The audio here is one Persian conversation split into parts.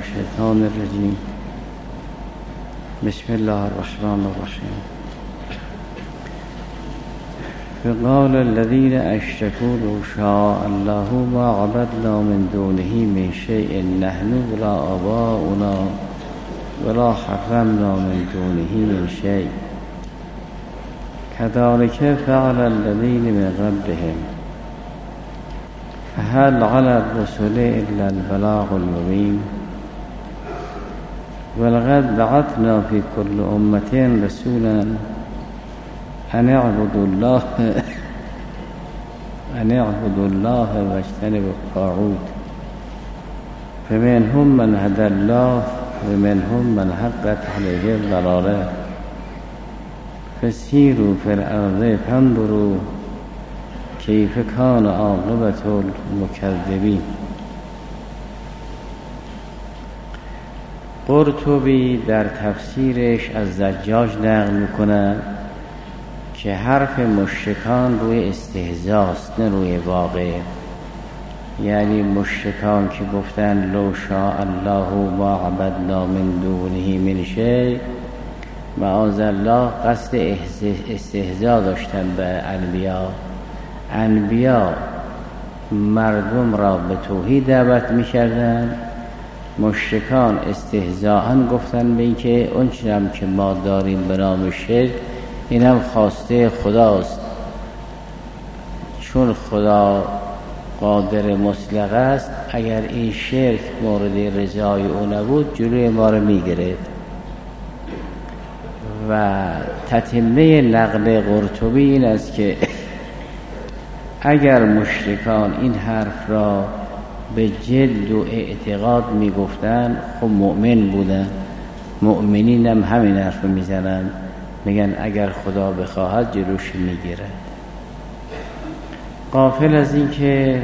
الشيطان الرجيم. بسم الله الرحمن الرحيم. فقال الذين أشركوا لو شاء الله ما عبدنا من دونه من شيء نحن ولا آباؤنا ولا حرمنا من دونه من شيء كذلك فعل الذين من قبلهم فهل على الرسل إلا البلاغ المبين ولقد بعثنا في كل أمة رسولا أن اعبدوا الله واجتنبوا الطاغوت فمنهم من هدى الله ومنهم من حقت عليه الضلالة فسيروا في الأرض فانظروا كيف كان عاقبة المكذبین. قرطبی در تفسیرش از زجاج نقل میکنه که حرف مشرکان روی استهزاست نه روی واقع. یعنی مشرکان که گفتن لو شاء الله ما عبدنا من دونه من شیء، معاذ الله قصد استهزا داشتن به انبیا مردم را به توحید دعوت می‌کردند. مشرکان استهزاءً گفتن به این که اون چیزی که ما داریم به نام شرک اینم خواسته خداست، چون خدا قادر مطلق است، اگر این شرک مورد رضای او نبود جلوی ما رو می‌گرفت. و تتمه نقل قرطبی این است که اگر مشرکان این حرف را به جد و اعتقاد میگفتن خب مؤمن بودن. مؤمنین هم همین حرف میزنن، میگن اگر خدا بخواهد جلوش میگیرد. غافل از این که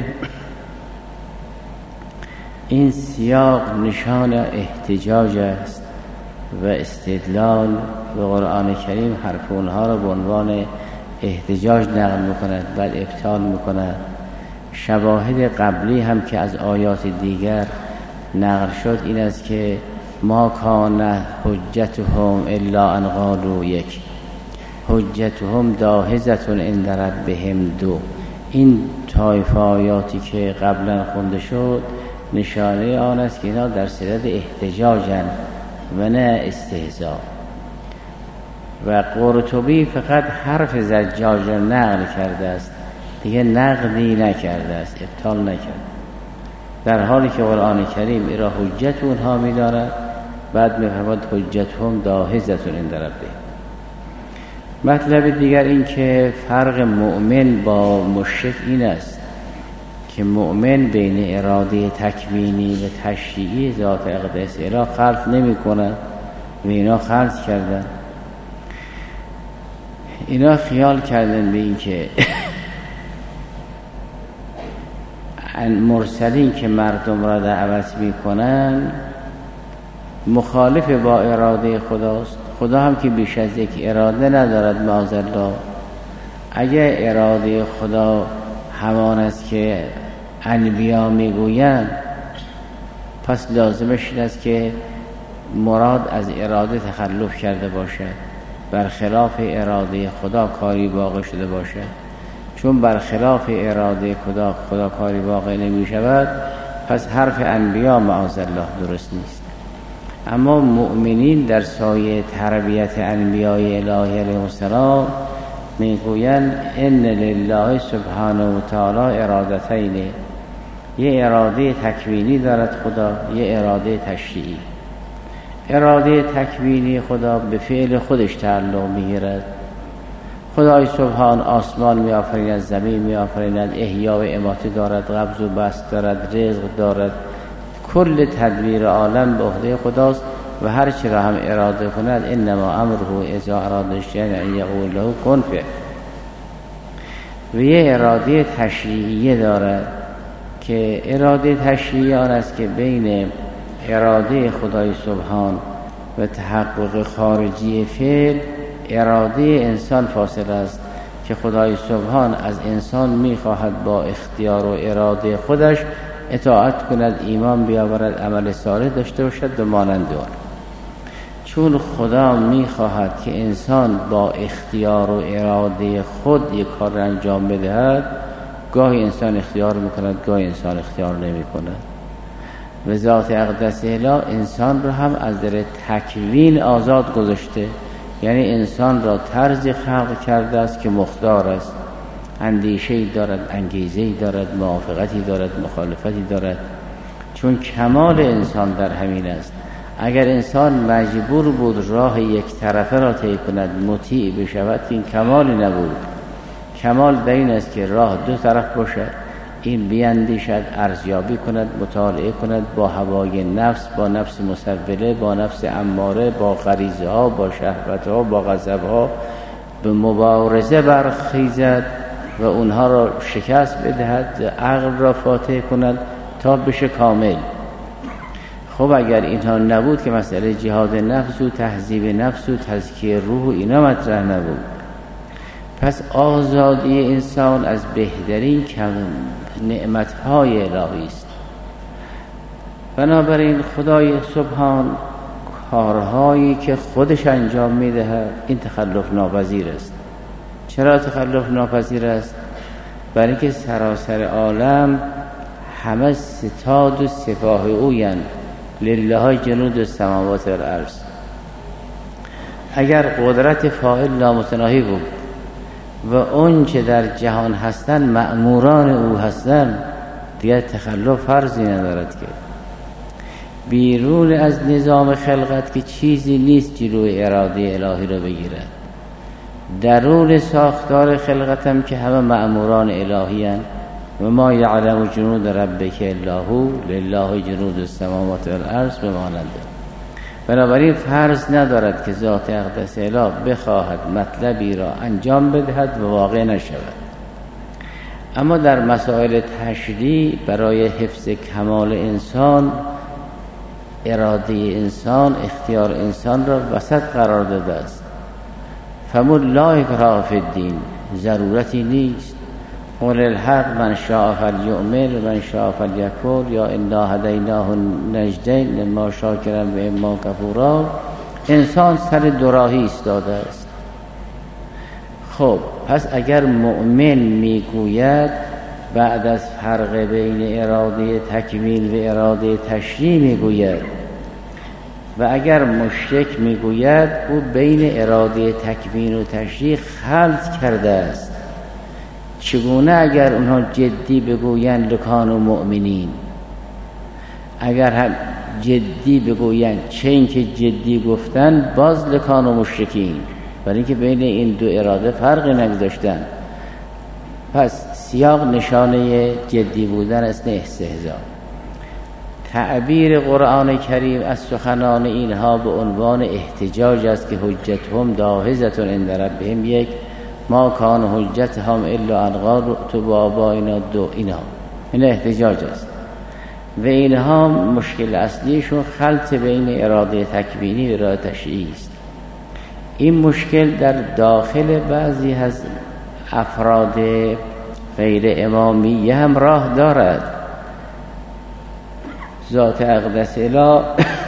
این سیاق نشان احتجاج است و استدلال به قرآن کریم حرف اونها را به عنوان احتجاج نقل میکند، بعد ابطال میکند. شواهد قبلی هم که از آیات دیگر نقل شد این است که ما کان حجتهم الا ان قالوا یک حجتهم داهزة عند ربهم دو. این طایفه آیاتی که قبلا خونده شد نشانه آن است که اینا در صدد احتجاجن و نه استهزاء. و قرطبی فقط حرف زجاج را نقل کرده است، دیگه نقدی نکرده است، ابطال نکرده، در حالی که قرآن کریم ای را حجت اونها می‌دارد. بعد می‌فرماید حجتهم داهزة عند ربهم. مطلب دیگر این که فرق مؤمن با مشرک این است که مؤمن بین اراده تکوینی و تشریعی ذات اقدس اله خلط نمی‌کند و اینا خلط کردن. اینا خیال کردن به این که مرسلین که مردم را دعوت میکنن مخالف با اراده خداست. خدا هم که بیش از یک اراده ندارد معاذالله. اگه اراده خدا همان است که انبیا میگویند، پس لازمش این است که مراد از اراده تخلف کرده باشد، برخلاف اراده خدا کاری واقع شده باشد. چون برخلاف اراده خدا کاری واقع نمی شود، پس حرف انبیا معاذالله درست نیست. اما مؤمنین در سایه تربیت انبیای الهی علیهم السلام میگویند ان لله سبحانه و تعالی ارادتین، یه اراده تکوینی دارد خدا، یه اراده تشریعی. اراده تکوینی خدا به فعل خودش تعلق میگیرد. خدای سبحان آسمان میآفریند، زمین میآفریند، احیا و اماته دارد، قبض و بسط دارد، رزق دارد. کل تدبیر عالم به عهده خداست و هر چی را هم اراده کند انما امره اذا اراد شیئا ان یقول له کن فیکون. و یه اراده تشریعی دارد که اراده تشریعی آن است که بین اراده خدای سبحان و تحقق خارجی فعل اراده انسان فاصله است که خدای سبحان از انسان میخواهد با اختیار و اراده خودش اطاعت کند، ایمان بیاورد، عمل صالح داشته باشد و مانند آن. چون خدا میخواهد که انسان با اختیار و اراده خود یک کار را انجام بدهد، گاهی انسان اختیار میکند، گاهی انسان اختیار نمیکند. و ذات اقدس الهی انسان را هم از در تکوین آزاد گذاشته، یعنی انسان را طرزی خلق کرده است که مختار است، اندیشه‌ای دارد، انگیزه‌ای دارد، موافقتی دارد، مخالفتی دارد. چون کمال انسان در همین است. اگر انسان مجبور بود راه یک طرفه را طی کند، مطیع بشود، این کمالی نبود. کمال در این است که راه دو طرف باشد، این بیندیشد، ارزیابی کند، مطالعه کند، با هوای نفس، با نفس مسوله، با نفس اماره، با غریزه ها، با شهوت ها، با غضب ها به مبارزه برخیزد و اونها را شکست بدهد، عقل را فاتح کند تا بشه کامل. خب اگر اینها نبود که مسئله جهاد نفس و تهذیب نفس و تزکیه روح اینا مطرح نبود، پس آزادی انسان از بهترین نعمتهای الهی است. بنابراین خدای سبحان کارهایی که خودش انجام میدهد این تخلف ناپذیر است. چرا تخلف ناپذیر است؟ برای اینکه سراسر عالم همه ستاد و سپاه اویند، لله جنود السماوات والارض. اگر قدرت فاعل نامتناهی بود و اون چه در جهان هستن مأموران او هستن، دیگر تخلف فرضی ندارد که بیرون از نظام خلقت که چیزی نیست جلوی اراده الهی را بگیرد. درون ساختار خلقت هم که همه مأموران الهی هستند و ما یعلم جنود ربک الا هو لله جنود السماوات والارض بماننده. بنابراین فرض ندارد که ذات اقدس الهی بخواهد مطلبی را انجام بدهد و واقع نشود. اما در مسائل تشریع برای حفظ کمال انسان، اراده انسان، اختیار انسان را وسط قرار داده است. فمن لا اکراه فی الدین، ضرورتی نیست. قل الحق من شاء فلیؤمن و من شاء فلیکفر، یا انا هدیناه النجدین اما شاکرا و اما کفورا. انسان سر دوراهی ایستاده است. خب پس اگر مؤمن میگوید بعد از فرق بین اراده تکوین و اراده تشریع میگوید، و اگر مشرک میگوید او بین اراده تکوین و تشریع خلط کرده است. چگونه اگر اونها جدی بگویند لکانوا مؤمنین، اگر هم جدی بگویند، چه این که جدی گفتن باز لکانوا مشرکین، برای اینکه بین این دو اراده فرقی نگذاشتن. پس سیاق نشانه جدی بودن است، نه استهزاء. تعبیر قرآن کریم از سخنان اینها به عنوان احتجاج است که حجتهم داهضة عند ربهم، یک ما کان حجتهم الا ان قالوا ائتوا بآبائنا دو، این احتجاج است. و اینها مشکل اصلیشون خلط بین اراده تکوینی و اراده تشریعی است. این مشکل در داخل بعضی از افراد غیر امامیه هم راه دارد. ذات اقدس الهی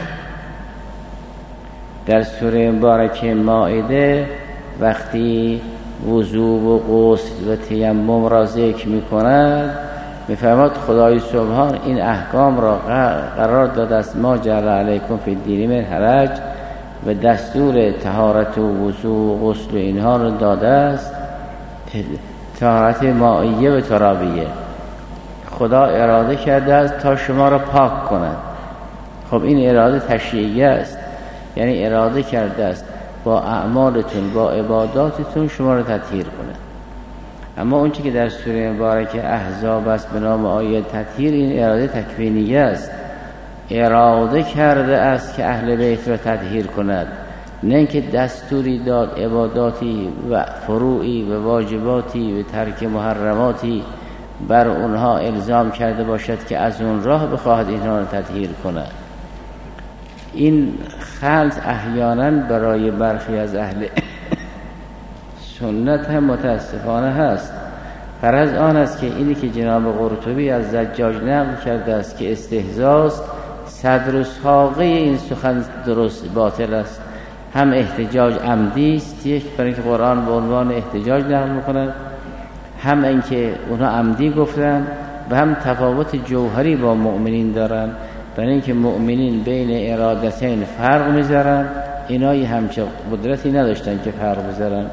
در سوره مبارکه مائده وقتی وضو و غسل و تیمم را ذکر می‌کند، می‌فرماید خدای سبحان این احکام را قرار داده است، ما جعل علیکم فی الدین من حرج، و دستور طهارت و وضو و غسل و اینها را داده است، طهارت مائیه و ترابیه. خدا اراده کرده است تا شما را پاک کند. خب این اراده تشریعی است، یعنی اراده کرده است با اعمالتون، با عباداتتون شما را تطهیر کند. اما اون چیزی که در سوره مبارکه احزاب است به نام آیه تطهیر، این اراده تکوینی است. اراده کرده است که اهل بیت را تطهیر کند، نه اینکه دستوری داد عباداتی و فروعی و واجباتی و ترک محرماتی بر اونها الزام کرده باشد که از اون راه بخواهد اینها را تطهیر کند. این خلط احیانا برای برخی از اهل سنت هم متاسفانه هست. غرض آن است که اینی که جناب قرطبی از زجاج نقل کرده است که استهزاست، صدر و ساقه این سخن درست باطل است. هم احتجاج عمدی است، یک برای اینکه قرآن به عنوان احتجاج نقل میکنن، هم اینکه اونا عمدی گفتن، و هم تفاوت جوهری با مؤمنین دارن، برای اینکه مؤمنین بین ارادتین فرق میذارن، اینایی همچه قدرتی نداشتن که فرق بذارن.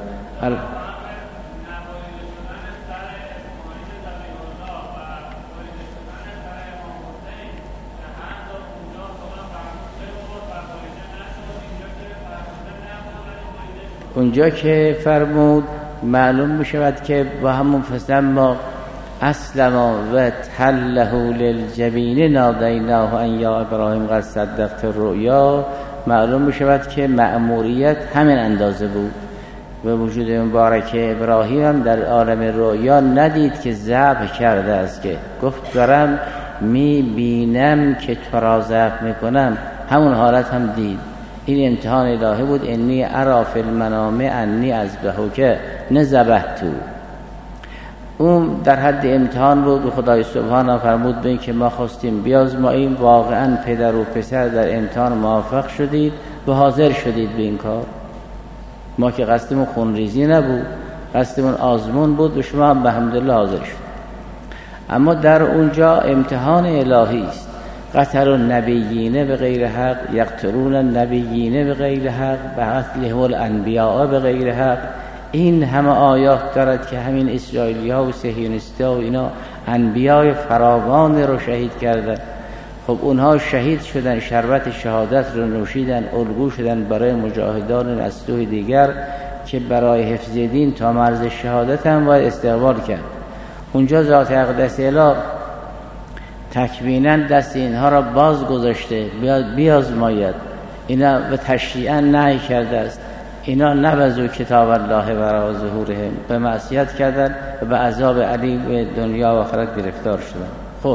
اونجا که فرمود معلوم میشود که با همون فسلما اسلما و تله للجبین نادیناه ان یا ابراهیم قد صدقت الرؤیا، معلوم میشود که مأموریت همین اندازه بود و وجود مبارک ابراهیم هم در عالم رؤیا ندید که ذبح کرده است، که گفت دارم میبینم که تو را ذبح میکنم، همون حالت هم دید. این امتحان الهی بود، انی ارا فی المنام انی اذبحک، نه ذبحتو. اون در حد امتحان بود و خدای سبحانه فرمود به این که ما خواستیم بیازماییم، واقعا پدر و پسر در امتحان موفق شدید و حاضر شدید به این کار. ما که قصدمون خونریزی نبود، قصدمون آزمون بود و شما هم به حمدالله حاضر شد. اما در اونجا امتحان الهی است. قتل النبیین به غیر حق، یقتلون النبیین به غیر حق، قتلهم الانبیاء به غیر حق. این همه آیات دارد که همین اسرائیلی ها و صهیونیستی ها و اینا انبیای فراوان رو شهید کردن. خب اونها شهید شدن، شربت شهادت رو نوشیدن، الگو شدن برای مجاهدان نسل‌های دیگر که برای حفظ دین تا مرز شهادت هم باید استقبال کرد. اونجا ذات اقدس اله تکویناً دست اینها را باز گذاشته، بیازماید. اینا به تشریعاً نهی کرده است، اینا نبذوا کتاب الله وراء ظهورهم، به معصیت کردن و به عذاب علیم به دنیا و آخرت گرفتار شدن. خب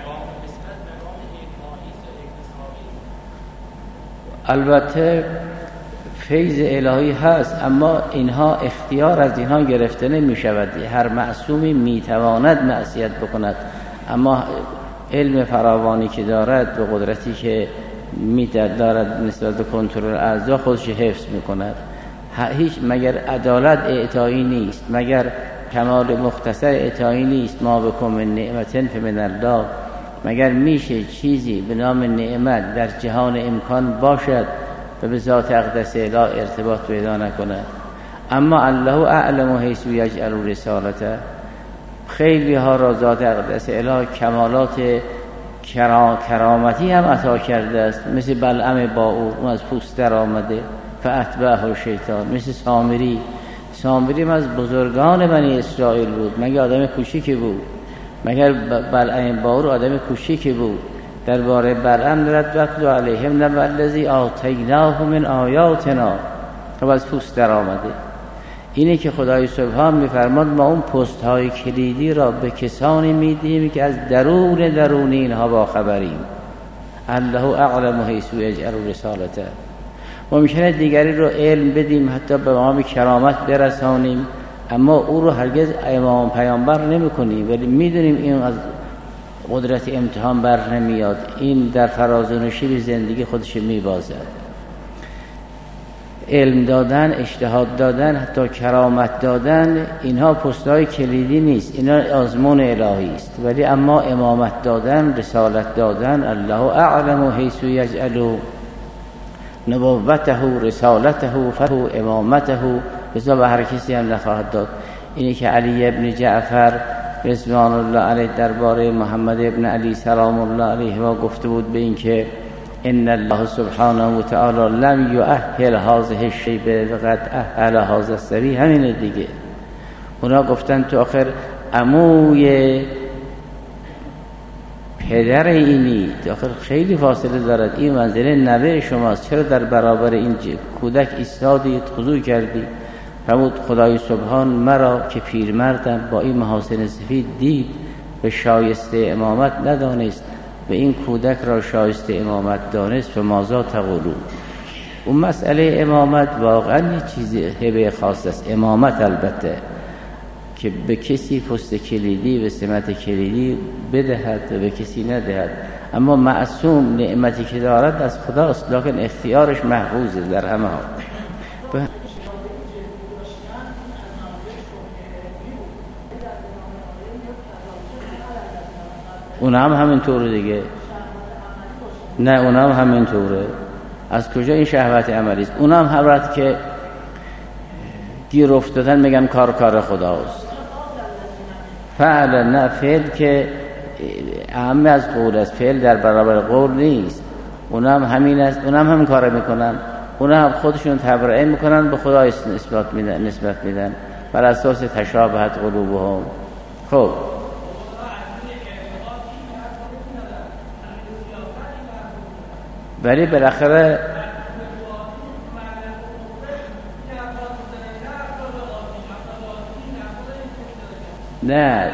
البته فیض الهی هست، اما اینها اختیار از اینها گرفته نمی شود. هر معصومی می تواند معصیت بکند، اما علم فراوانی که دارد و قدرتی که می دارد نسبت به کنترل اعضا خودش حفظ می کند. هیچ مگر عدالت اعطایی نیست، مگر کمال مختصر اعطایی نیست. ما بکم من نعمت فمن الله، مگر میشه چیزی به نام نعمت در جهان امکان باشد و به ذات اقدس اله ارتباط پیدا نکند؟ اما الله اعلم حیث یجعل رسالته. خیلی ها را ذات اقدس اله کمالات کرامتی هم عطا کرده است، مثل بلعم باعور، اون از پوست در آمده فاتبعه شیطان. مثل سامری از بزرگان بنی اسرائیل بود، مگر آدم کوچیکی بود؟ مگر بلعم باعور آدم کوچیکی بود؟ درباره بلعم دارد وقت علیهم نبأ الذی آتیناه من آیاتنا، خب از پوست در آمده. اینه که خدای سبحان میفرماد ما اون پست های کلیدی را به کسانی میدیم که از درون اینها با خبریم. الله اعلم حیث یجعل رسالته. ممکنه دیگری رو علم بدیم، حتی به مقام کرامت برسانیم، اما او رو هرگز امام پیامبر نمی کنیم، ولی میدونیم این از قدرت امتحان بر نمیاد. این در فراز و نشیب زندگی خودش میبازد. علم دادن، اجتهاد دادن، حتی کرامت دادن، اینها پست‌های کلیدی نیست، اینا آزمون الهی است. ولی اما امامت دادن، رسالت دادن، الله اعلم حیث یجعل نبوته رسالته فهو امامته، بذا به هر کسی هم نخواهد داد. اینی که علی ابن جعفر رضوان الله علیه درباره محمد ابن علی سلام الله علیه ما گفته بود به این که ان الله سبحانه و تعالی لم یؤهل هذه الشیبه وقد اهل هذا الصبی. همین دیگه اونا گفتن تو آخر عموی پدر اینی، آخر خیلی فاصله دارد، این منزله نوه شماست، چرا در برابر این کودک ایستادید، خضوع کردید؟ فرمود خدای سبحان مرا که پیرمردم با این محاسن سفید دید به شایسته امامت ندانست، و این کودک را شایسته امامت دانست و مازا تقولون. اون مسئله امامت واقعا یه چیز هبه خاص است. امامت البته که به کسی پست کلیدی و سمت کلیدی بدهد و به کسی ندهد. اما معصوم نعمتی که دارد از خداست، لکن اختیارش محفوظه در همه حال. اون هم همینطوره دیگه. نه اون هم همینطوره. از کجا این شهوت عملی است؟ اون هم حضرت که گیر افتادن میگن کار خداست. فعلا نه، فعل که اهم از قول است، فعل در برابر قول نیست. اون هم همین است، اون هم همین کار میکنن، اون هم خودشون تبرئه میکنن، به خدا نسبت میدن بر اساس تشابهت قلوبهم. خب ولی بالاخره نه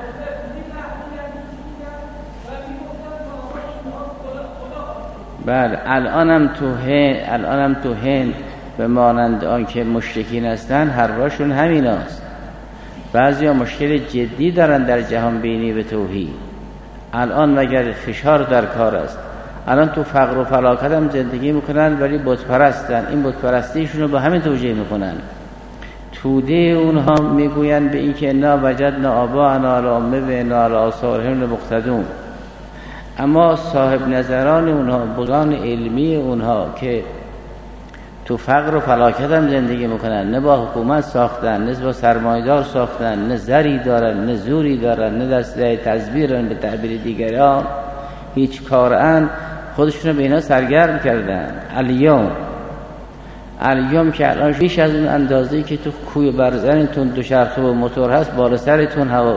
بله الانم تو هند به مانند آن که مشرکین هستن حرفشون همین است. بعضی ها مشکل جدی دارن در جهان بینی به توحید. الان مگر فشار در کار است. الان تو فقر و فلاکت هم زندگی میکنن ولی بت پرستن. این بت پرستیشون رو به همین توجیه میکنن. توده اونها میگوین به این که انا وجدنا آباءنا علی امه و انا علی آثارهم مقتدون. اما صاحب نظران اونها، بزرگان علمی اونها که تو فقر و فلاکت هم زندگی میکنن، نه با حکومت ساختن، نه با سرمایه‌دار ساختن، نه زری دارن، نه زوری دارن، نه دسته تزویرن، به تعبیر دیگران هیچ کارن، خودشون رو به اینا سرگرم کردن. الیوم که الان بیش از اون اندازه‌ای که تو کوی برزنتون دوچرخه و موتور هست، بالا سرتون هوا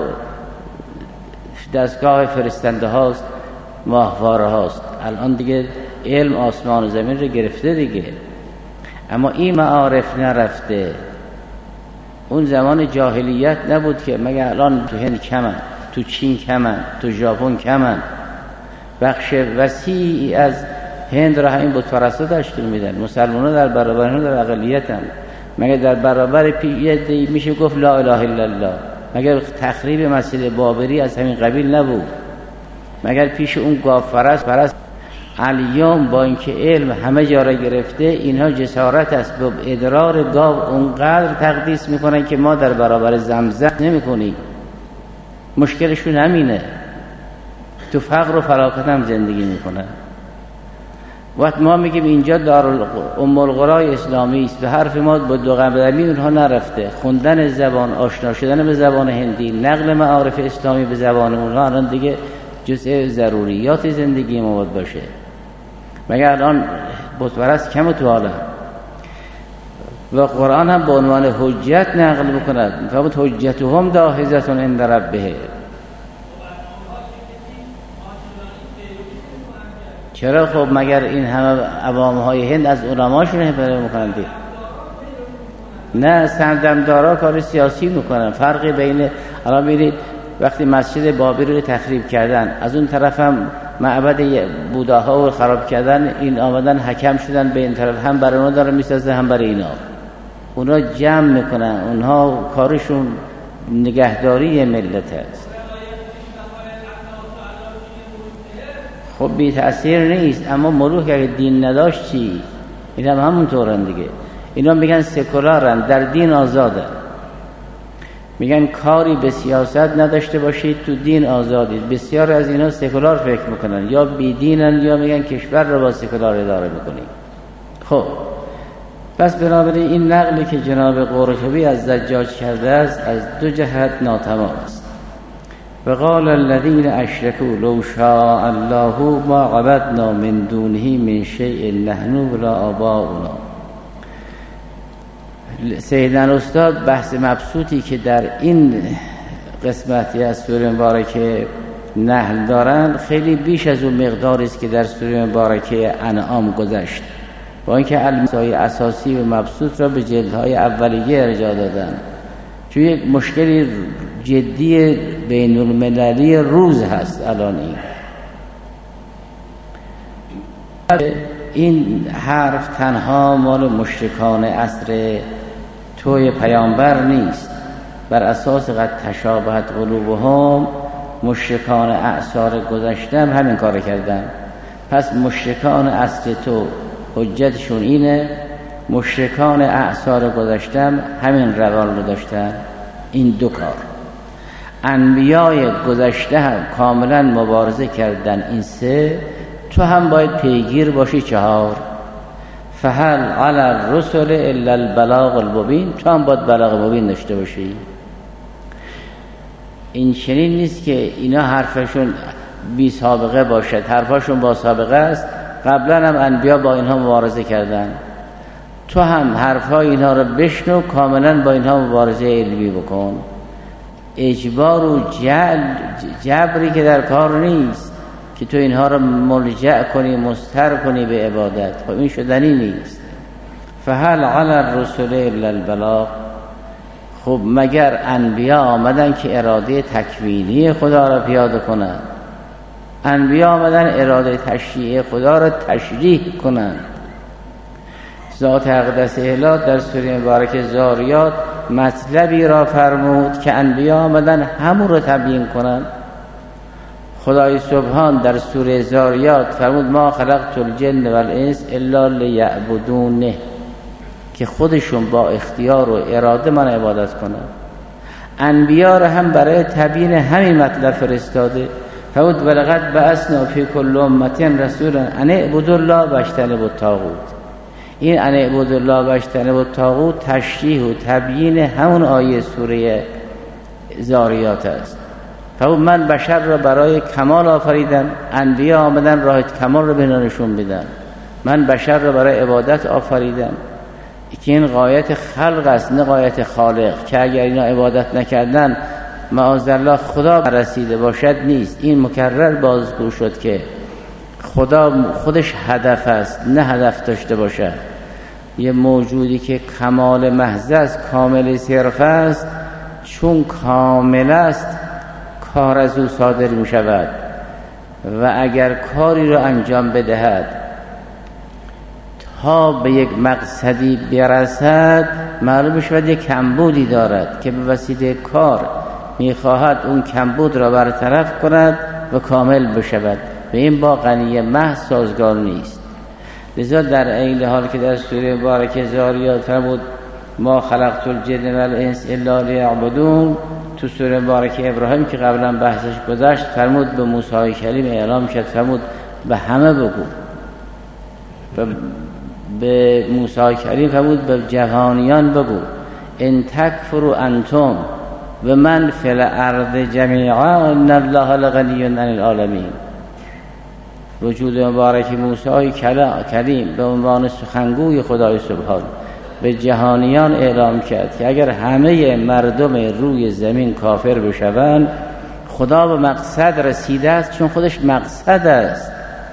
دستگاه فرستنده هاست، ماهواره هاست. الان دیگه علم آسمان و زمین رو گرفته دیگه. اما این معارف نرفته. اون زمان جاهلیت نبود که مگه الان تو هند کمن، تو چین کمن، تو ژاپن کمن. بخش وسیعی از هند را همین بت پرستا تشکیل میدن. مسلمان‌ها در برابر اون در اقلیتن. مگه در برابر میشه گفت لا اله الا الله؟ مگر تخریب مسجد بابری از همین قبیل نبود؟ مگر پیش اون گاو پرست الیوم با اینکه علم همه جا را گرفته، اینها جسارت است به ادرار گاو اونقدر تقدیس میکنن که ما در برابر زمزم نمیکنیم. مشکلشون همینه. تو فقر و فلاکت هم زندگی میکنن. وقت ما میگیم اینجا ام القرای اسلامی است، به حرف ما با دو قدمی اونها نرفته. خوندن زبان، آشنا شدن به زبان هندی، نقل معارف اسلامی به زبان اونها الان دیگه جزء ضروریات زندگی ما باشه. مگر الان بت پرست کم تو حالا و قرآن هم به عنوان حجت نقل میکند. فقط حجتهم داحضة عند ربه. چرا؟ خب مگر این همه عوامهای هند از علماشون حمایت میکنن؟ نه، سردمدارا کار سیاسی میکنن. فرقی بین الان ببینید وقتی مسجد بابری رو تخریب کردن، از اون طرف هم معبد بوداها رو خراب کردن، این آمدن حکم شدن به این طرف، هم برای اونا دارن میسازه هم برای اینا. اونا جمع میکنن، اونها کارشون نگهداری ملت است. خب بی تأثیر نیست. اما ملوک اگه دین نداشت چی؟ این هم همونطورن دیگه. اینا میگن سکولارن، در دین آزادن. میگن کاری به سیاست نداشته باشید، تو دین آزادید. بسیار از اینا سکولار فکر میکنن، یا بی دینن یا میگن کشور رو با سکولار اداره میکنیم. خب پس بنابراین این نقلی که جناب قرطبی از زجاج کرده است از دو جهت ناتمام است. وقال الذين اشركوا لو شاء الله ما عبدنا من دونه من شيء نحن ولا آباؤنا. سیدنا استاد بحث مبسوطی که در این قسمتی از سوره مبارکه نحل دارند خیلی بیش از اون مقداری است که در سوره مبارکه انعام گذشت، با اینکه علم‌های اساسی و مبسوط را به جلدهای اولیه ارجاع دادن. چون یک مشکلی جدی بین المللی روز هست الان. این حرف تنها مال مشرکان عصر توی پیامبر نیست. بر اساس قد تشابهت قلوبهم، مشرکان اعصار گذشته هم همین کار کردن. پس مشرکان اصل تو حجتشون اینه، مشرکان اعصار گذشته هم همین روال رو داشتن. این دو کار. انبیای گذشته هم کاملا مبارزه کردن. این سه. تو هم باید پیگیر باشی. 4 فهل علی الرسل الا البلاغ المبین، تو هم باید بلاغ مبین داشته باشی. این چنین نیست که اینا حرفشون بی سابقه باشد، حرفاشون با سابقه است. قبلا هم انبیا با اینها مبارزه کردن. تو هم حرفای اینها رو بشنو، کاملا با اینها مبارزه علمی بکن. اجبار و جبری که در کار نیست که تو اینها رو ملجأ کنی، مضطر کنی به عبادت. خب این شدنی نیست. فهل علی الرسل الا البلاغ. خب مگر انبیا آمدن که اراده تکوینی خدا را پیاده کنند؟ انبیا آمدن اراده تشریعی خدا را تشریح کنند. ذات اقدس الهی در سوره مبارکه زاریات مطلبی را فرمود که انبیا آمدن همون را تبیین کنند. خدای سبحان در سوره زاریات فرمود ما خلقت الجن والانس الا لیعبدونه، که خودشون با اختیار و اراده من عبادت کنند. انبیا را هم برای تبیین همین مطلب فرستاده. فرمود ولقد بعثنا فی کل امة رسولا ان اعبدوا الله واجتنبوا الطاغوت. این ان اعبدوا الله واجتنبوا الطاغوت تشریح و تبیین همون آیه سوره زاریات است. فرمود من بشر را برای کمال آفریدم، انبیا آمدن راه کمال را به نشون بدن. من بشر را برای عبادت آفریدم که این غایت خلق است نه غایت خالق، که اگر اینا عبادت نکردن معاذالله خدا رسیده باشد نیست. این مکرر بازگو شد که خدا خودش هدف است نه هدف داشته باشد. یه موجودی که کمال محض است، کامل صرف است، چون کامل است کار از او صادر می شود و اگر کاری را انجام بدهد تا به یک مقصدی برسد معلوم شود یک کمبودی دارد که به وسیله کار میخواهد اون کمبود را برطرف کند و کامل بشود و این با غنی محض سازگار نیست. لذا در این حال که در سوره مبارکه زاریات فرمود ما خلقت الجن والانس الا لیعبدون، تو سوره مبارکه ابراهیم که قبلا بحثش گذشت فرمود به موسی کلیم اعلام کرد، فرمود به همه بگو. به موسی کلیم فرمود به جهانیان بگو ان تکفروا انتم و من فی الارض جمیعا ان الله لغنی عن العالمین. وجود مبارک موسی کلیم به عنوان سخنگوی خدای سبحان به جهانیان اعلام کرد که اگر همه مردم روی زمین کافر بشوند خدا به مقصد رسیده است، چون خودش مقصد است،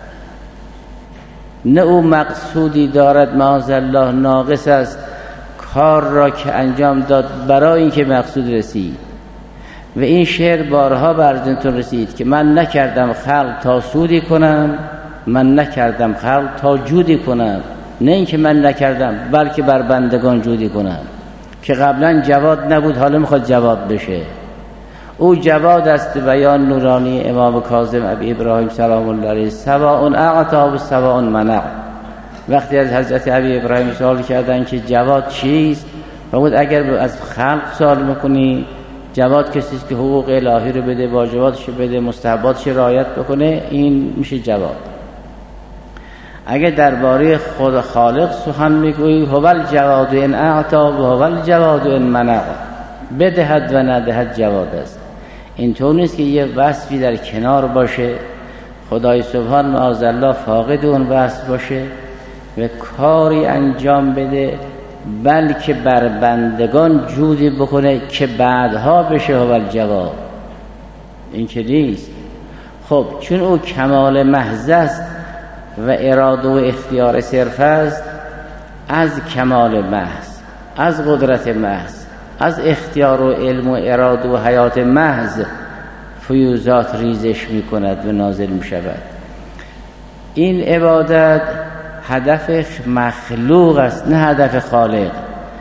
نه او مقصودی دارد معاذالله ناقص است کار را که انجام داد برای اینکه مقصود رسید. و این شعر بارها بر ذهنتون رسید که من نکردم خلق تا سودی کنم، من نکردم خلق تا جودی کنم، نه اینکه من نکردم بلکه بر بندگان جودی کنم. که قبلا جواد نبود حالا میخواد جواد بشه. او جواد است بیان نورانی امام کاظم ابی ابراهیم سلام الله علیه سواء اعطا و سواء منع. وقتی از حضرت ابی ابراهیم سوال کردن که جواد چیست، فرمود اگر از خلق سوال میکنی جواد کسی است که حقوق الهی رو بده، واجباتش بده، مستحباتش رعایت بکنه، این میشه جواد. اگر درباره خود خالق سخن میگویی هو الجواد ان اعطا و هو الجواد ان منع، بدهد و ندهد جواد است. اینطور نیست که یه وصفی در کنار باشه خدای سبحان معاذالله فاقد اون وصف باشه و کاری انجام بده، بلکه بر بندگان جودی بکنه که بعدها بشه هو الجواد. این که نیست. خب چون او کمال محض است و اراده و اختیار صرف است، از کمال محض، از قدرت محض، از اختیار و علم و اراده و حیات محض فیوزات ریزش می کند و نازل می شود. این عبادت هدف مخلوق است نه هدف خالق.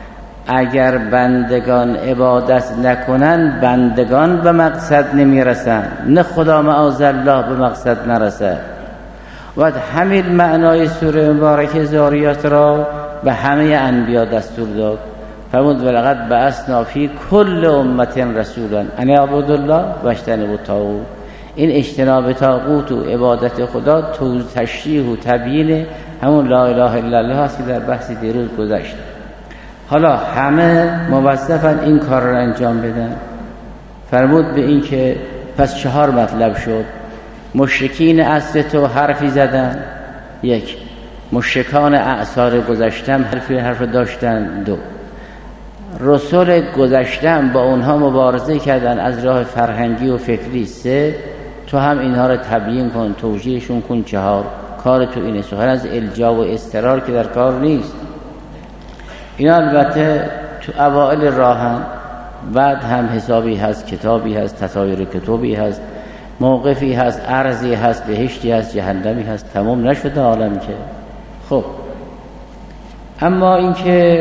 اگر بندگان عبادت نکنن بندگان به مقصد نمیرسن، نه خدا معاذالله به مقصد نرسد. و همین معنای سوره مبارکه ذاریات را به همه انبیا دستور داد. فرمود ولقد بعثنا فی کل امت رسولا ان اعبدوا الله واجتنبوا الطاغوت. این اجتناب طاغوت و عبادت خدا تشریح و تبیین همون لا اله الا الله است که در بحث دیروز گذشت. حالا همه موظفن این کار را انجام بدن. فرمود به این که پس 4 مطلب شد. مشرکین عصر تو حرفی زدن، 1. مشرکان اعصار گذشتم حرف داشتن، 2. رسول گذشتم با اونها مبارزه کردن از راه فرهنگی و فکری، 3. تو هم اینها رو تبیین کن، توجیهشون کن، 4. کار تو اینه، سخن از الجا و اضطرار که در کار نیست. اینا البته تو اوائل راهن، بعد هم حسابی هست، کتابی هست، تصاویر کتابی هست، موقفی هست، ارضی هست، بهشتی هست، جهنمی هست، تمام نشده عالم که. خب اما این که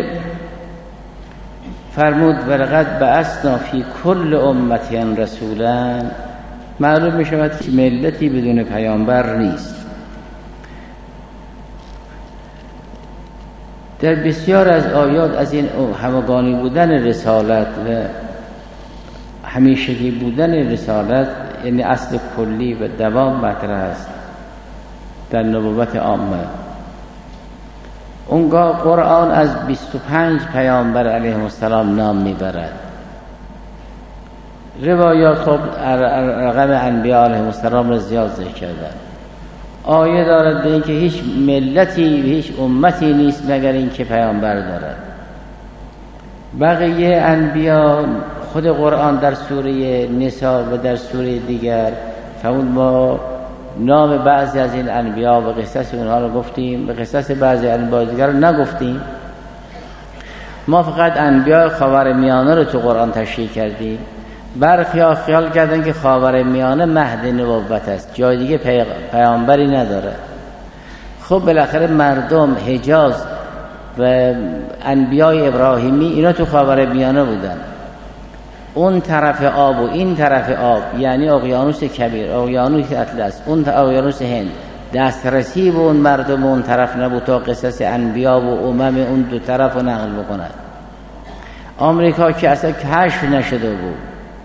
فرمود ولقد بعثنا فی کل امت رسولا، معلوم می شود که ملتی بدون پیامبر نیست. در بسیار از آیات از این همگانی بودن رسالت و همیشگی بودن رسالت، یعنی اصل کلی و دوام مطرح است در نبوت عامه. اونگاه قرآن از 25 پیامبر علیهم السلام نام میبرد. روایات خب رقم انبیاء علیهم السلام را زیاد ذکر کردن. آیه دارد به این که هیچ ملتی و هیچ امتی نیست مگر این که پیامبر دارد. بقیه انبیاء خود قرآن در سوره نساء و در سوره دیگر فرمود ما نام بعضی از این انبیاء و قصص اونها رو گفتیم، به قصص بعضی انبیاء دیگر رو نگفتیم. ما فقط انبیاء خاورمیانه رو تو قرآن تشریح کردیم. برخی خیال کردن که خاورمیانه مهد نبوت است، جای دیگه پیامبری نداره. خب بالاخره مردم حجاز و انبیاء ابراهیمی اینا تو خاورمیانه بودن. اون طرف آب و این طرف آب، یعنی اقیانوس کبیر، اقیانوس اطلس، اون اقیانوس هند، دسترسی به اون مردم اون طرف نبود تا قصص انبیا و امم اون دو طرف رو نقل بکند. آمریکا که اصلا کشف نشده بود،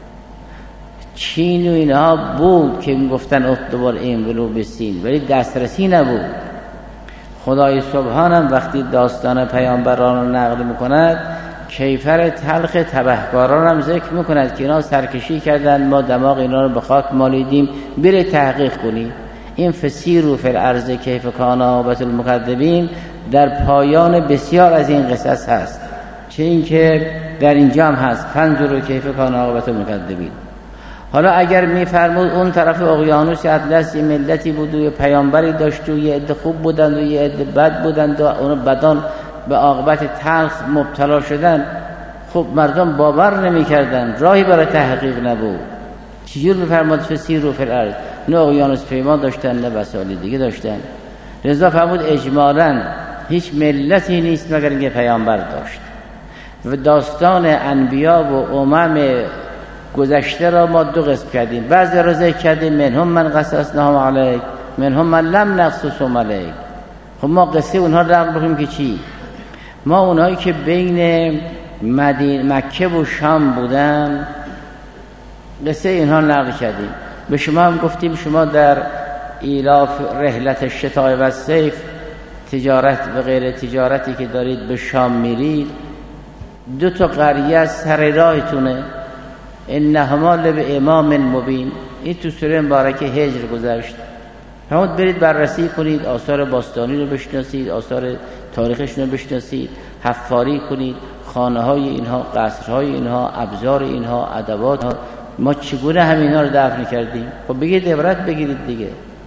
چین و اینها بود که میگفتن اتبار این ولو بسین، ولی دسترسی نبود. خدای سبحانم وقتی داستان پیامبران رو نقل میکند، کیفر تلخ تبهکاران هم ذکر میکند که اینا سرکشی کردن، ما دماغ اینا رو به خاک مالیدیم، بره تحقیق کنی. این فسیروا فی الارض کیف کان عاقبة المکذبین در پایان بسیار از این قصص هست، چه این که در اینجا هم هست فانظروا کیف کان عاقبة المکذبین. حالا اگر میفرمود اون طرف اقیانوس اطلس یه ملتی بود و یه پیامبری داشت و یه عده خوب بودند و یه عده بد بودند و اون بدان به عاقبت تلخ مبتلا شدن، خب مردم باور نمی کردن، راهی برای تحقیق نبود. چجور بفرماد فسیروا فی الارض؟ نه اقیانوس پیما داشتن نه وسایل دیگه داشتن. رضا فرمود اجمالاً هیچ ملتی نیست مگر اینکه پیامبر داشت. و داستان انبیا و امم گذشته را ما 2 قسم کردیم. بعضی را ذکر کردیم منهم من قصصناهم علیک، منهم من لم نقصصهم علیک. خب ما قصه اونها رو نقل بکنیم که چی؟ ما اونهایی که بین مکه و شام بودن قصه اینها نقل کردیم. به شما هم گفتیم شما در ایلاف رحلت الشتاء و الصیف تجارت و غیر تجارتی که دارید به شام میرید، 2 تا قریه سر راهتونه، انهما لب امام مبین. این تو سوره مبارکه هجر گذشت. همون برید بررسی کنید، آثار باستانی رو بشناسید، آثار تاریخشون رو بشناسید، حفاری کنید، خانه های اینها، قصرهای اینها، ابزار اینها، ادوات ها، ما چگونه همینا رو دفن کردیم. خب بگید عبرت بگیرید دیگه.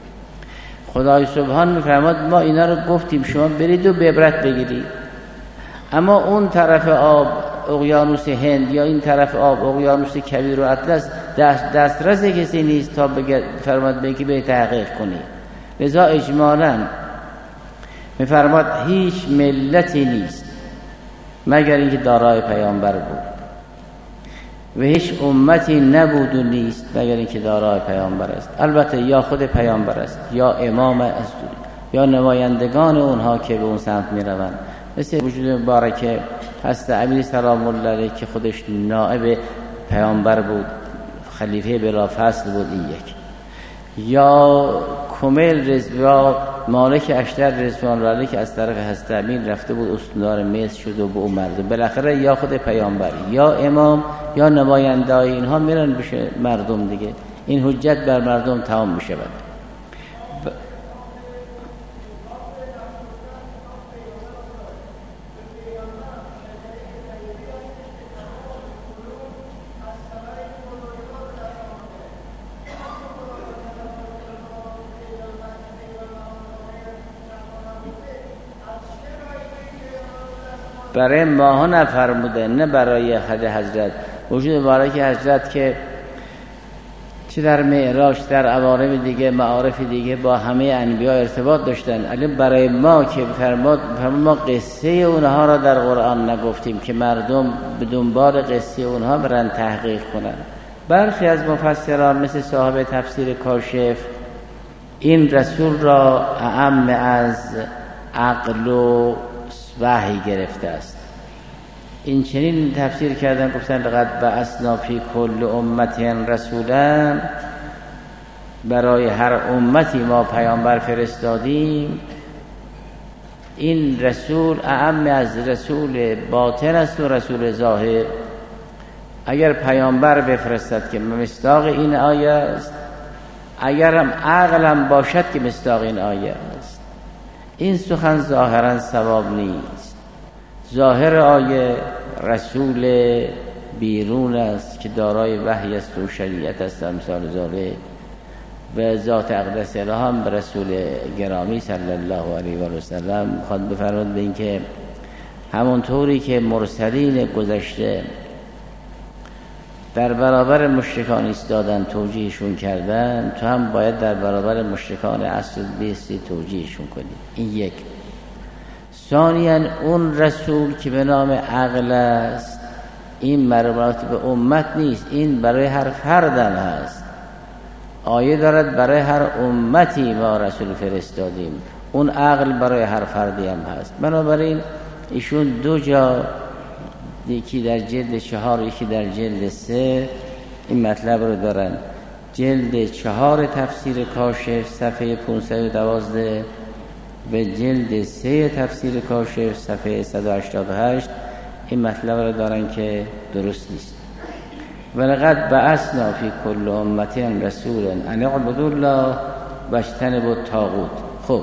خدای سبحان میفرماد ما اینا رو گفتیم شما برید و به عبرت بگیرید. اما اون طرف آب اقیانوس هند یا این طرف آب اقیانوس کبیر و اطلس دسترس کسی نیست تا فرماد به که به تحقیق کنی. لذا اجمالاً میفرماد هیچ ملتی نیست مگر اینکه دارای پیامبر بود و هیچ امتی نبود و نیست مگر اینکه دارای پیامبر است. البته یا خود پیامبر است یا امام است یا نمایندگان اونها که به اون سمت میروند، مثل وجود مبارک حضرت علی سلام الله علیه که خودش نائب پیامبر بود، خلیفه بلا فصل بود. این یک. یا کمیل یا مالک اشتر رضوان الله علیه که از طرف حضرت امین رفته بود استاندار مصر شد و به اون مردم. بالاخره یا خود پیامبر یا امام یا نماینده‌ای اینها میرن بشه مردم دیگه. این حجت بر مردم تمام میشه. برای ماها نفرموده، نه برای خود حضرت. وجود مبارک حضرت که چه در معراج در عوارض دیگه معارف دیگه با همه انبیا ارتباط داشتن، علی برای ما که فرمود ما قصه اونها را در قرآن نگفتیم که مردم به دنبال قصه اونها برن تحقیق کنن. برخی از مفسران مثل صاحب تفسیر کاشف این رسول را اعم از عقل و وحی گرفته است. این چنین تفسیر کردن، گفتن لقد بعثنا فی کل امت رسولا، برای هر امتی ما پیامبر فرستادیم. این رسول اعم از رسول باطن است و رسول ظاهر. اگر پیامبر بفرستد که مصداق این آیه است، اگرم عقلم باشد که مصداق این آیه است، این سخن ظاهرا صواب نیست. ظاهر آیه رسول بیرون است که دارای وحی است و شریعت است امثال ذالک، و ذات اقدس الهی هم رسول گرامی صلی الله علیه و سلم خواهد بفرمود به این که همونطوری که مرسلین گذشته در برابر مشرکان ایستادن توجیهشون کردن، تو هم باید در برابر مشرکان عصر بیستی توجیهشون کنی. این یک. ثانیاً اون رسول که به نام عقل است، این مربوط به امت نیست، این برای هر فردم هست. آیه دارد برای هر امتی ما رسول فرستادیم، اون عقل برای هر فردی هم هست. بنابراین ایشون دو جا، یکی در جلد 4 یکی در جلد 3 این مطلب رو دارن. جلد 4 تفسیر کاشف صفحه 512 و جلد 3 تفسیر کاشف صفحه 188 این مطلب رو دارن که درست نیست. ولقد بعثنا فی کل امت رسولا ان اعبدوا الله واجتنبوا الطاغوت. خب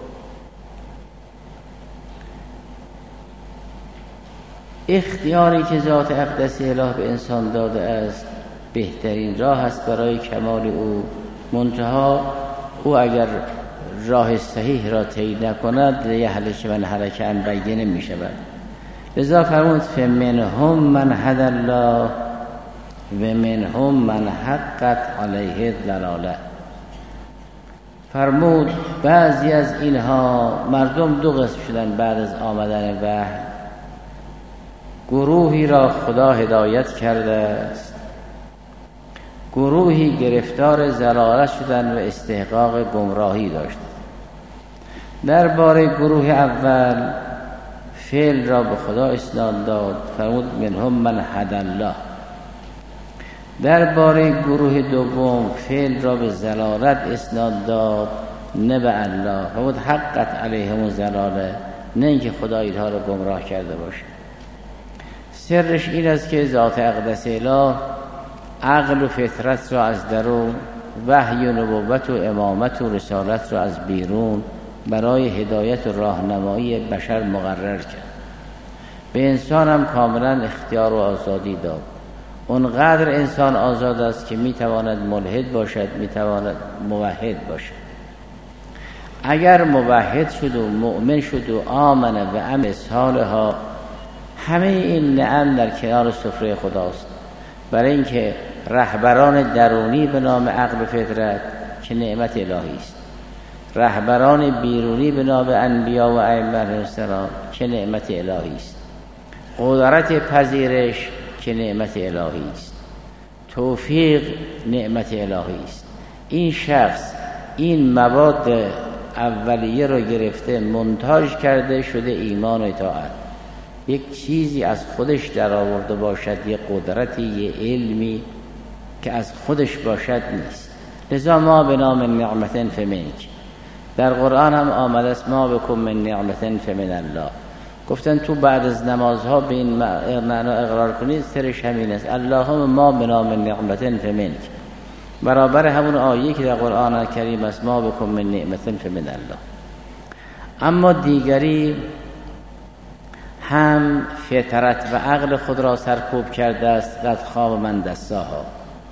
اختیاری که ذات اقدس اله به انسان داده است بهترین راه است برای کمال او. منتها او اگر راه صحیح را طی نکند لیهلک من هلک عن بینه می شود. لذا فرمود فمنهم من هدی الله و منهم من حقت علیه الضلاله. فرمود بعضی از اینها مردم دو قسم شدن بعد از آمدن وحی. گروهی را خدا هدایت کرده است، گروهی گرفتار ضلالت شدند و استحقاق گمراهی داشتند. درباره گروه اول فعل را به خدا اسناد داد، فرمود منهم من هدی الله. درباره گروه دوم فعل را به ضلالت اسناد داد، نه به الله، فرمود حقت علیهم الضلاله، نه اینکه خدا اینها را گمراه کرده باشه. سرش این است که ذات اقدس اله عقل و فطرت را از درون، وحی و نبوت و امامت و رسالت را از بیرون برای هدایت و راهنمایی بشر مقرر کرد. به انسان هم کاملا اختیار و آزادی داد. اونقدر انسان آزاد است که میتواند ملحد باشد، میتواند موحد باشد. اگر موحد شد و مؤمن شد و آمن و عمل صالحا، همه این نعم در کنار سفره خداست. برای اینکه رهبران درونی به نام عقل و فطرت که نعمت الهی است، رهبران بیرونی به نام انبیا و ائمه السلام که نعمت الهی است، قدرت پذیرش که نعمت الهی است، توفیق نعمت الهی است. این شخص این مواد اولیه رو گرفته منتاج کرده شده ایمان و اطاعت. یک چیزی از خودش در آورده باشد، یه قدرتی، یه علمی که از خودش باشد نیست. لذا ما به نام نعمت فمنک، در قرآن هم آمده است ما بکم من نعمت فمن الله. گفتن تو بعد از نمازها به این معنا اقرار کنید، سرش همین است، اللهم ما به نام نعمت فمنک، برابر همون آیه که در قرآن کریم است ما بکم من نعمت فمن الله. اما دیگری هم فطرت و عقل خود را سرکوب کرده است، قد خواب من دساها،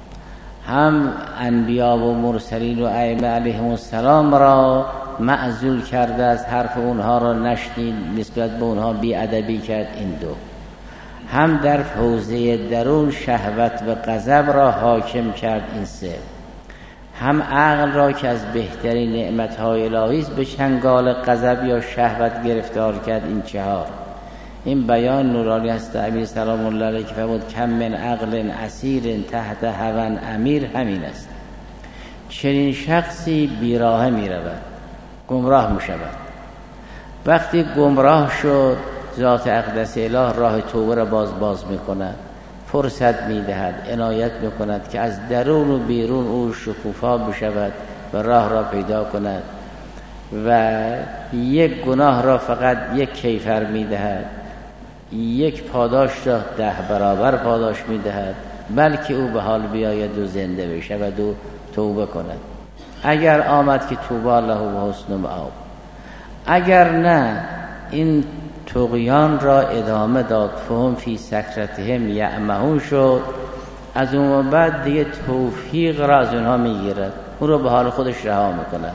هم انبیا و مرسلین و ائمه علیهم السلام را معزول کرده است، حرف اونها را نشنید، نسبت به اونها بی‌ادبی کرد. این دو هم در حوزه درون شهوت و غضب را حاکم کرد. این سه هم عقل را که از بهترین نعمت‌های الهی است به چنگال غضب یا شهوت گرفتار کرد. این چهار. این بیان نورانی است امیر سلام الله علیه که فرمود کم من عقل اسیر تحت هوى امیر، همین است. چنین شخصی بیراه می رود، گمراه می شود. وقتی گمراه شد ذات اقدس اله راه توبه را باز می کند، فرصت می دهد، عنایت می کند که از درون و بیرون او شکوفا بشود و راه را پیدا کند و یک گناه را فقط یک کیفر می دهد، یک پاداش را 10 برابر پاداش می دهد، بلکه او به حال بیاید و زنده بشود و توبه کند. اگر آمد که توبه له و حسن مآب، اگر نه این طغیان را ادامه داد، فهم فی سکرتهم یعمهون شد. از اون بعد دیگه توفیق را از اونها میگیرد، اون رو به حال خودش رها میکند.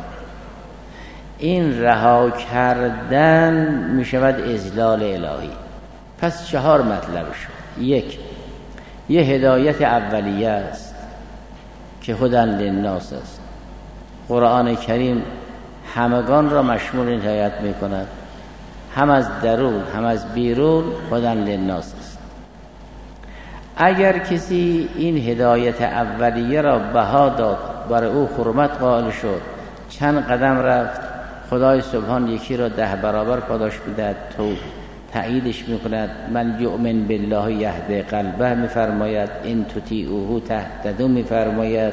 این رها کردن میشود اذلال الهی. پس 4 مطلب شد. یک، یه هدایت اولیه است که هدن للناس است. قرآن کریم همگان را مشمول این هدایت میکند، هم از درون هم از بیرون هدن للناس است. اگر کسی این هدایت اولیه را بها داد، برای او حرمت قائل شد، چند قدم رفت، خدای سبحان یکی را 10 برابر پاداش میدهد، تو تأییدش میکند. من یؤمن بالله یهدی قلبه میفرماید، این تطیعوه تهتدوا میفرماید.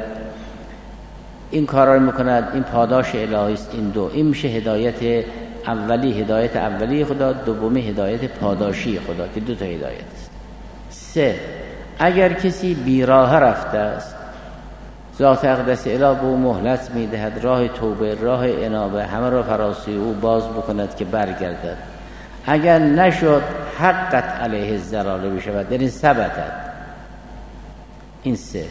این کارا رو میکند، این پاداش الهی است. این دو، این میشه هدایت اولی، هدایت اولی خدا. دومی هدایت پاداشی خدا که 2 تا هدایت است. 3، اگر کسی بیراه رفته است، ذات اقدس اله به او مهلت میدهد، راه توبه، راه انابه همه را فراسوی او باز بکند که برگردد. اگر نشد حقت علیه الضلاله بشود، یعنی ثبتد. این 3.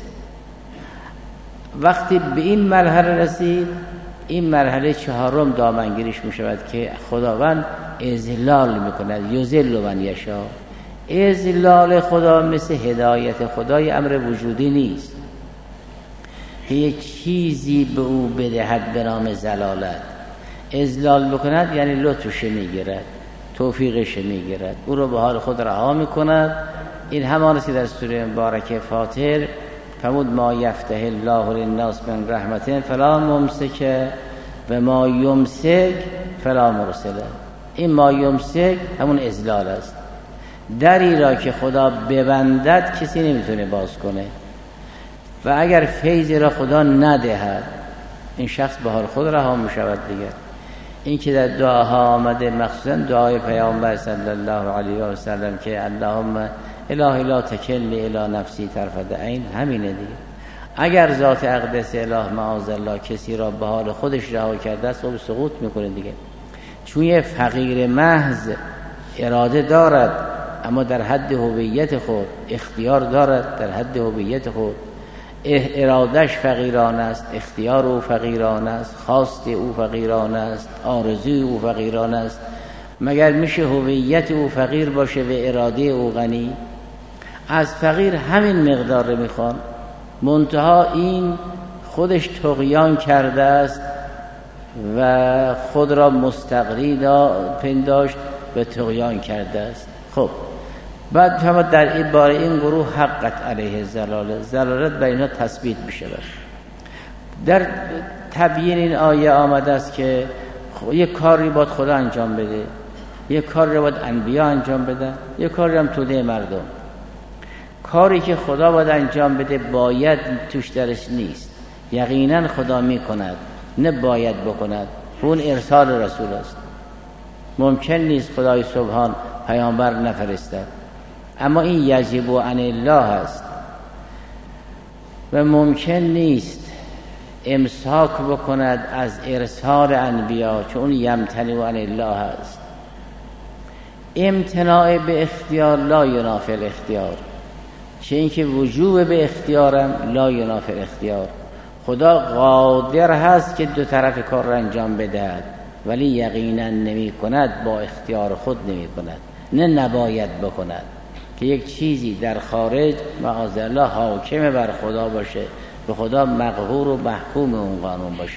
وقتی به این مرحله رسید، این مرحله 4م دامنگیریش می شود که خداوند اذلال می کند. یذل من یشاء. اذلال خدا مثل هدایت خدای امر وجودی نیست که یک چیزی به او بدهد به نام زلالت. اذلال بکند یعنی لطفش میگیرد، توفیقش میگیرد، او رو به حال خود رها می کند. این همان است که در سوره مبارکه فاطر فرمود ما یفتح الله للناس من رحمت فلا ممسک و ما یمسک فلا مرسل. این ما یمسک همون اذلال است. دری را که خدا ببندد کسی نمیتونه باز کنه و اگر فیضی را خدا ندهد این شخص به حال خود رها می شود دیگر. این که در دعاها آمده، مخصوصا دعای پیامبر صلی الله علیه و سلم که اللهم الهی لا تکلنی الی نفسی طرفت عین، همینه دیگه. اگر ذات اقدس اله معاذ الله کسی را به حال خودش رها کرده است و سقوط میکنه دیگه. چون یه فقیر محض اراده دارد اما در حد هویت خود، اختیار دارد در حد هویت خود، ارادش فقیرانه است، اختیار او فقیرانه است، خواست او فقیرانه است، آرزوی او فقیرانه است. مگر میشه هویت او فقیر باشه و اراده او غنی؟ از فقیر همین مقدار رو میخوان، منتها این خودش طغیان کرده است و خود را مستقری پنداشت و طغیان کرده است. خب بعد شما در این باره این گروه حقت علیه زلالت به اینا تثبیت بشه. در تبیین این آیه آمده است که یک کاری باید خدا انجام بده، یک کاری باید انبیا انجام بدن، یک کاری هم توده مردم. کاری که خدا باید انجام بده باید توش درش نیست، یقینا خدا میکند، نه باید بکند. اون ارسال رسول است. ممکن نیست خدای سبحان پیامبر نفرستد، اما این یجب عن الله است و ممکن نیست امساک بکند از ارسال انبیا، چون یمتنع عن الله است. امتناع به اختیار لا ینافی الاختیار، چه اینکه وجوب به اختیارم لا ینافی الاختیار. خدا قادر هست که دو طرف کار را انجام بدهد، ولی یقینا نمی کند، با اختیار خود نمی کند، نه نباید بکند که یک چیزی در خارج معاذالله حاکم بر خدا باشه، به خدا مقهور و محکوم اون قانون باشه.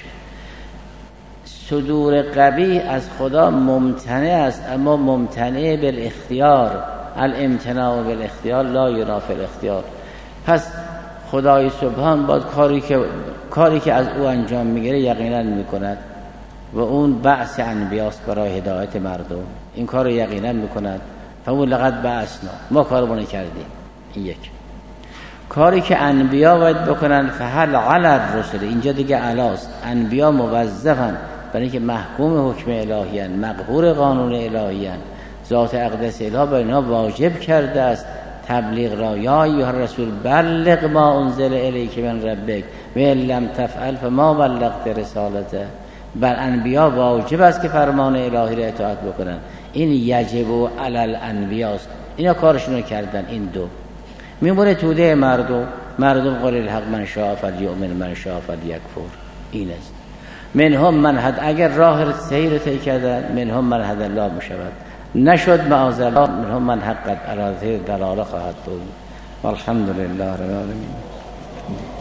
صدور قبیح از خدا ممتنع است، اما ممتنع بالاختیار. الامتناع بالاختیار لا ینافی الاختیار. پس خدای سبحان باید کاری که از او انجام میگیره یقینا میکند و اون بعث انبیاست برای هدایت مردم. این کار رو یقینا میکند. فمون لقد بعثنا، ما کارمون کردیم. این یک کاری که انبیا باید بکنن. فهل علی الرسل، اینجا دیگه علاست. انبیا موظفن برای اینکه محکوم حکم الهی ان، مقهور قانون الهی ان. ذات اقدس الهی بر اینها واجب کرده است تبلیغ را. یا ایها الرسول بلغ ما انزل الیک من ربک و ان لم تفعل فما بلغت رسالته. بر انبیا واجب است که فرمان الهی را اطاعت بکنن. این یجب علی الانبیا است. اینا کارشون رو کردن. این دو میمونه توده مردم قل الحق من شاء فلیؤمن من شاء فلیکفر. این است. منهم من هد، اگر راه سیر طی کردن منهم من هد الله میشود، نشد معاذالله منهم من حقت علی ضلاله خواهد بود. والحمد لله رب العالمین.